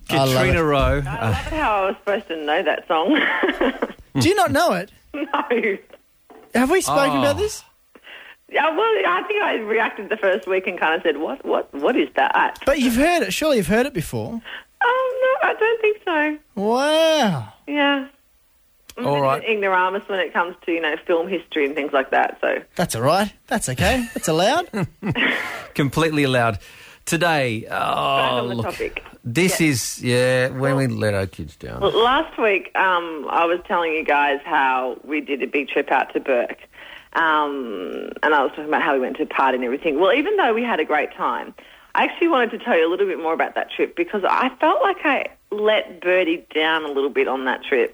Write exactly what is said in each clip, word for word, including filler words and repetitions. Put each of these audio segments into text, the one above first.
Katrina Rowe. I Uh, love it how I was supposed to know that song. Do you not know it? No. Have we spoken Oh. about this? Yeah, well, I think I reacted the first week and kind of said, what, what, what is that? But you've heard it. Surely you've heard it before. Oh, no, I don't think so. Wow. Yeah. I'm All a bit right. of an ignoramus when it comes to, you know, film history and things like that, so... That's all right. That's okay. That's allowed. completely allowed. Today, Back oh, on the look, topic. this is, yeah, when we let our kids down. Well, last week, um, I was telling you guys how we did a big trip out to Burke. Um, and I was talking about how we went to a party and everything. Well, even though we had a great time, I actually wanted to tell you a little bit more about that trip because I felt like I let Birdie down a little bit on that trip.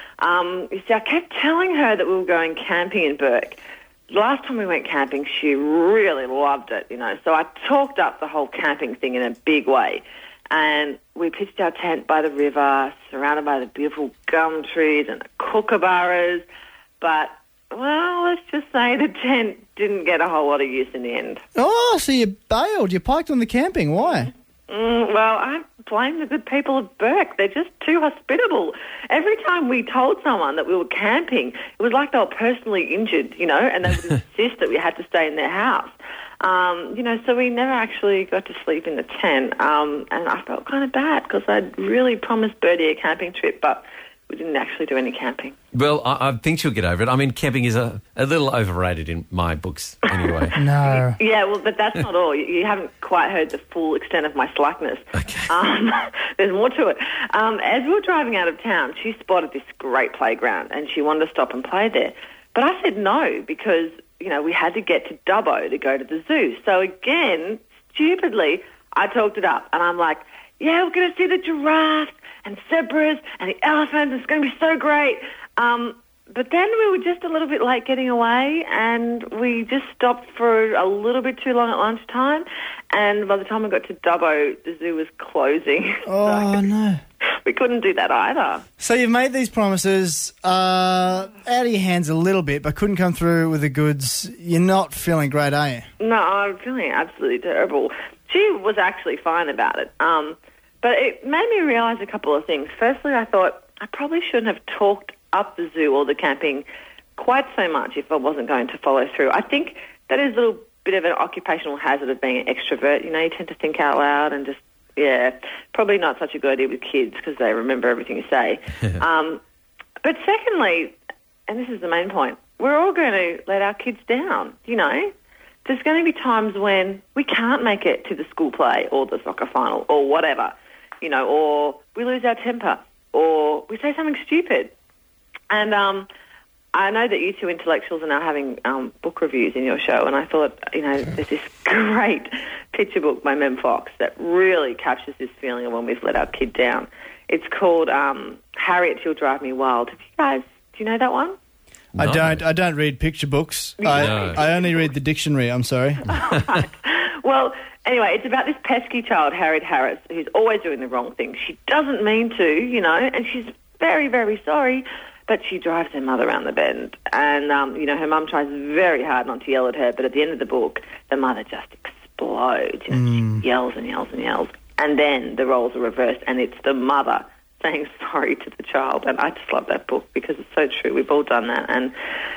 Um, you see, I kept telling her that we were going camping in Burke. Last time we went camping, she really loved it, you know. So I talked up the whole camping thing in a big way. And we pitched our tent by the river, surrounded by the beautiful gum trees and the kookaburras. But, well, let's just say the tent didn't get a whole lot of use in the end. Oh, so you bailed. You piked on the camping. Why? Mm, well, I blame the good people of Burke. They're just too hospitable. Every time we told someone that we were camping, it was like they were personally injured, you know, and they would insist that we had to stay in their house. Um, you know, so we never actually got to sleep in the tent, um, and I felt kind of bad because I'd really promised Birdie a camping trip, but we didn't actually do any camping. Well, I, I think she'll get over it. I mean, camping is a, a little overrated in my books anyway. No. Yeah, well, but that's not all. You, you haven't quite heard the full extent of my slackness. Okay. Um, there's more to it. Um, as we were driving out of town, she spotted this great playground and she wanted to stop and play there. But I said no because, you know, we had to get to Dubbo to go to the zoo. So again, stupidly, I talked it up and I'm like, yeah, we're going to see the giraffes and zebras and the elephants. It's going to be so great. Um, but then we were just a little bit late getting away and we just stopped for a little bit too long at lunchtime. And by the time we got to Dubbo, the zoo was closing. Oh, So no. we couldn't do that either. So you've made these promises uh, out of your hands a little bit, but couldn't come through with the goods. You're not feeling great, are you? No, I'm feeling absolutely terrible. She was actually fine about it. Um, but it made me realise a couple of things. Firstly, I thought I probably shouldn't have talked up the zoo or the camping quite so much if I wasn't going to follow through. I think that is a little bit of an occupational hazard of being an extrovert. You know, you tend to think out loud and just, yeah, probably not such a good idea with kids because they remember everything you say. um, but secondly, and this is the main point, we're all going to let our kids down, you know. There's going to be times when we can't make it to the school play or the soccer final or whatever, you know, or we lose our temper or we say something stupid. And um, I know that you two intellectuals are now having um, book reviews in your show, and I thought, you know, there's this great picture book by Mem Fox that really captures this feeling of when we've let our kid down. It's called um, Harriet, You'll Drive Me Wild. Have you guys, do you know that one? No. I don't. I don't read picture books. I, No. I only read the dictionary. I'm sorry. Well, anyway, it's about this pesky child, Harriet Harris, who's always doing the wrong thing. She doesn't mean to, you know, and she's very, very sorry, but she drives her mother around the bend. And, um, you know, her mum tries very hard not to yell at her, but at the end of the book, the mother just explodes. You know, Mm. She yells and yells and yells. And then the roles are reversed, and it's the mother saying sorry to the child. And I just love that book because it's so true. We've all done that. And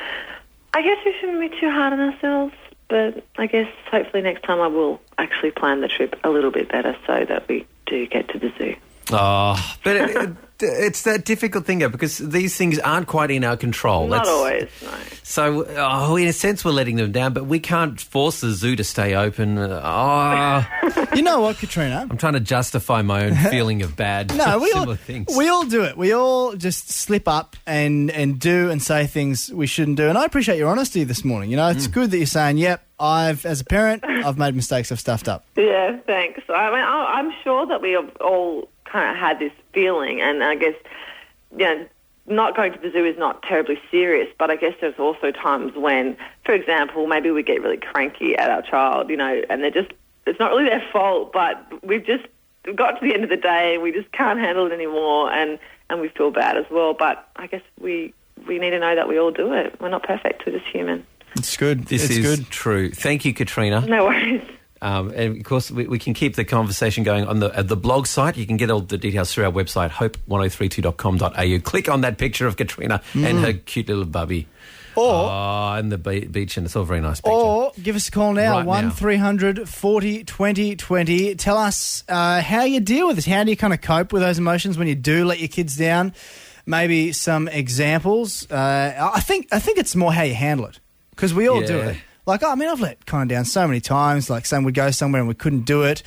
I guess we shouldn't be too hard on ourselves, but I guess hopefully next time I will actually plan the trip a little bit better so that we do get to the zoo. Oh, but it, it, it's that difficult thing, though, because these things aren't quite in our control. Not That's- always, no. So, oh, in a sense, we're letting them down, but we can't force the zoo to stay open. Oh, You know what, Katrina? I'm trying to justify my own feeling of bad No, for we all similar things. we all do it. We all just slip up and, and do and say things we shouldn't do. And I appreciate your honesty this morning. You know, it's good that you're saying, "Yep, I've as a parent, I've made mistakes. I've stuffed up." Yeah, thanks. I mean, I- I'm sure that we have all kind of had this feeling, and I guess, you know, not going to the zoo is not terribly serious, but I guess there's also times when, for example, maybe we get really cranky at our child, you know, and they're just, it's not really their fault, but we've just got to the end of the day and we just can't handle it anymore, and, and we feel bad as well. But I guess we, we need to know that we all do it. We're not perfect, we're just human. It's good. This it's is good. true. Thank you, Katrina. No worries. Um, and, of course, we, we can keep the conversation going on the at the blog site. You can get all the details through our website, hope ten thirty-two dot com dot a u. Click on that picture of Katrina mm. and her cute little bubby. Or, oh, and the be- beach, and it's all a very nice picture. Or give us a call now, right one three hundred forty twenty twenty. Tell us uh, how you deal with this. How do you kind of cope with those emotions when you do let your kids down? Maybe some examples. Uh, I think I think it's more how you handle it, because we all Yeah. do it. Like, I mean, I've let kind of down so many times. Like, saying we'd go somewhere and we couldn't do it,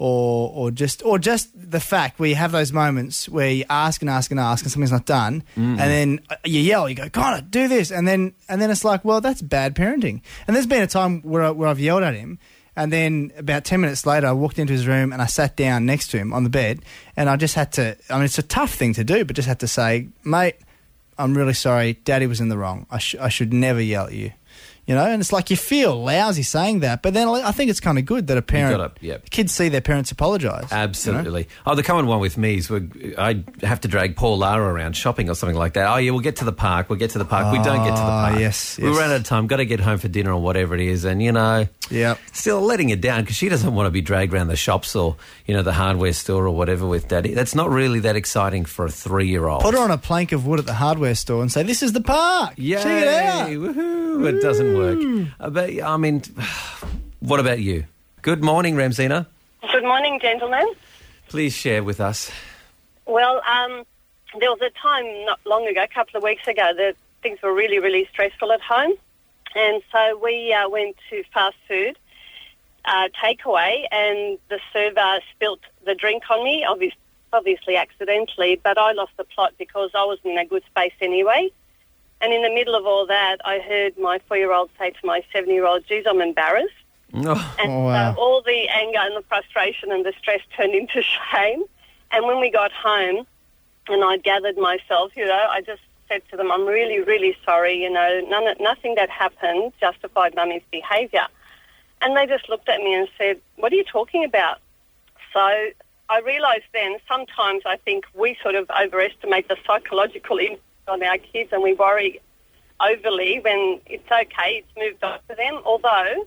or or just or just the fact where you have those moments where you ask and ask and ask and something's not done, mm. and then you yell, you go, "Connor, do this," and then and then it's like, well, that's bad parenting. And there's been a time where I, where I've yelled at him, and then about ten minutes later, I walked into his room and I sat down next to him on the bed, and I just had to. I mean, it's a tough thing to do, but just had to say, "Mate, I'm really sorry. Daddy was in the wrong. I, sh- I should never yell at you." You know, and it's like you feel lousy saying that, but then I think it's kind of good that a parent, gotta, yep. kids see their parents apologise. Absolutely. You know? Oh, the common one with me is we, I have to drag Paul Lara around shopping or something like that. Oh, yeah, we'll get to the park. We'll get to the park. Oh, we don't get to the park. Yes, We yes. run out of time. Got to get home for dinner or whatever it is. And, you know, Yep. still letting it down because she doesn't want to be dragged around the shops or, you know, the hardware store or whatever with Daddy. That's not really that exciting for a three-year-old. Put her on a plank of wood at the hardware store and say, "This is the park. Yay, Check it out." Woohoo. It doesn't work. Uh, but, I mean, what about you? Good morning, Ramzina. Good morning, gentlemen. Please share with us. Well, um, there was a time not long ago, a couple of weeks ago, that things were really, really stressful at home. And so we uh, went to fast food, uh, takeaway, and the server spilt the drink on me, obviously, obviously accidentally, but I lost the plot because I wasn't in a good space anyway. And in the middle of all that, I heard my four-year-old say to my seven-year-old, "Geez, I'm embarrassed." Oh. And Oh, wow. so all the anger and the frustration and the stress turned into shame. And when we got home and I gathered myself, you know, I just said to them, "I'm really, really sorry. You know, none, nothing that happened justified Mummy's behaviour." And they just looked at me and said, "What are you talking about?" So I realised then sometimes I think we sort of overestimate the psychological impact on our kids and we worry overly when it's okay, it's moved on to them. Although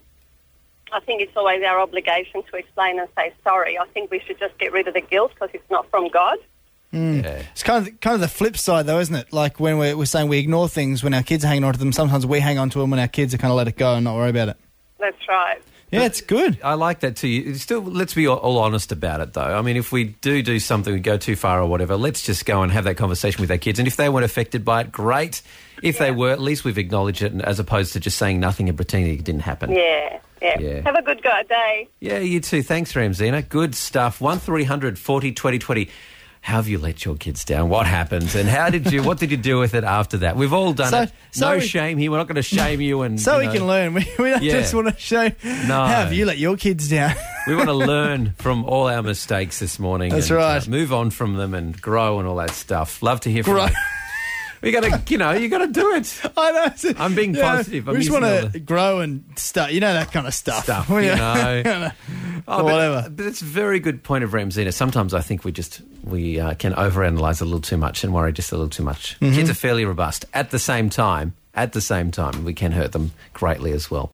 I think it's always our obligation to explain and say sorry. I think we should just get rid of the guilt because it's not from God. Mm. Yeah. It's kind of kind of the flip side, though, isn't it? Like when we're, we're saying we ignore things when our kids are hanging on to them, sometimes we hang on to them when our kids are kind of let it go and not worry about it. That's right. Yeah, it's good. I like that too. Still, let's be all, all honest about it, though. I mean, if we do do something, we go too far or whatever, let's just go and have that conversation with our kids. And if they weren't affected by it, great. If Yeah. they were, at least we've acknowledged it, as opposed to just saying nothing and pretending it didn't happen. Yeah, yeah. Yeah. Have a good go- day. Yeah, you too. Thanks, Ramzina. Good stuff. one three hundred forty twenty twenty. How have you let your kids down? What happened? And how did you, what did you do with it after that? We've all done So- it. so no we- shame here. We're not going to shame you. And So you we know, can learn. We, we don't Yeah. just want to show how have you let your kids down. We want to learn from all our mistakes this morning. That's and, right. Uh, move on from them and grow and all that stuff. Love to hear from Grow. you. We got to, you know, you got to do it. I know. I'm being You know, positive. I'm we just using want all to the- grow and stuff. You know, that kind of stuff. Stuff, We- you know. Oh, but- Whatever. But it's a very good point of Ramzina. Sometimes I think we just we uh, can overanalyze a little too much and worry just a little too much. Mm-hmm. Kids are fairly robust. At the same time, at the same time, we can hurt them greatly as well.